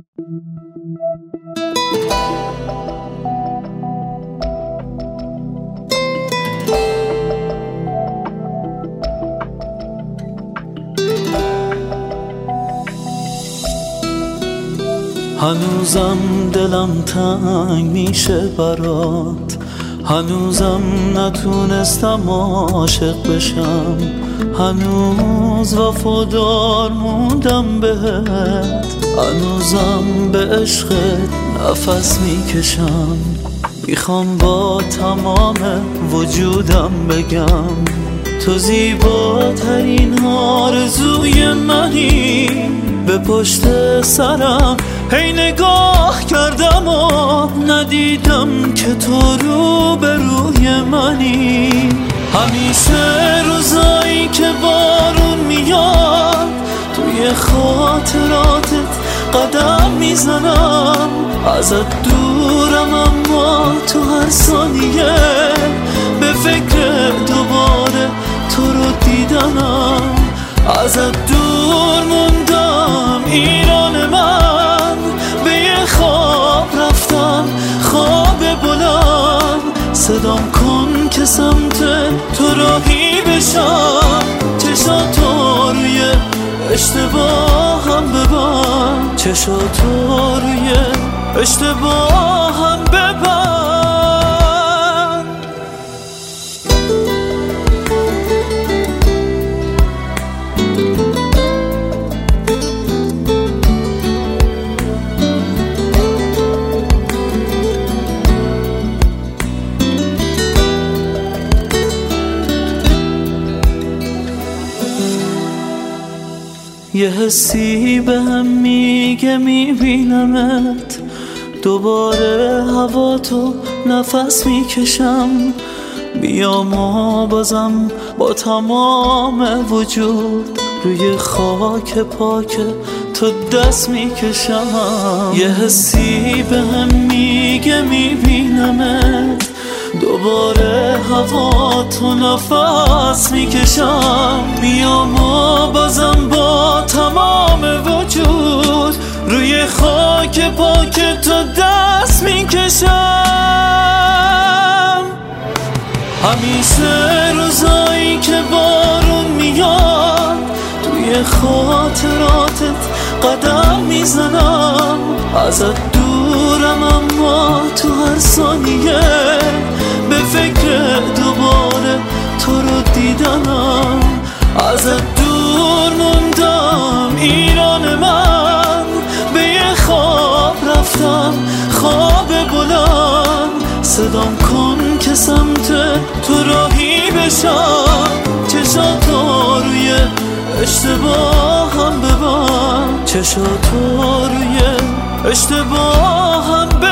هنوزم دلم تنگ میشه برات، هنوزم نتونستم عاشق بشم، هنوز وفادار موندم بهت، هنوزم به عشقت نفس میکشم. میخوام با تمام وجودم بگم تو زیباترین آرزوی منی. به پشت سرم هی نگاه کردم و ندیدم که تو روبروی منی. همیشه روزایی که بارون میاد توی خاطراتت قدم میزنم، ازت دورم اما تو هر ثانیه به فکر دوباره تو رو دیدنم. ازت دور موندم ایران من، به یه خواب رفتم خواب بلند. صدام کن که سمت تو راهی بشم، چشاتو روی اشتباهم ببند، چشاتو روی اشتباهم ببند. یه حسی بهم میگه میبینمت، دوباره هوا تو نفس میکشم. بیام و بازم با تمام وجود روی خاک پاک تو دست میکشم. یه حسی بهم میگه میبینمت، دوباره هوا تو نفس میکشم. بیام و بازم با تمام وجود روی خاک پاک تو دست میکشم. همیشه روزایی که بارون میاد توی خاطراتت قدم میزنم، ازت دورم اما تو هر ثانیه به فکر دوباره تو رو دیدنم. ازت دور موندم ایران من، به یه خواب رفتم خواب بلند. صدام کن که سمت تو راهی بشم، چشاتو روی اشتباهم ببند، چشاتو روی اشتباهم ببند.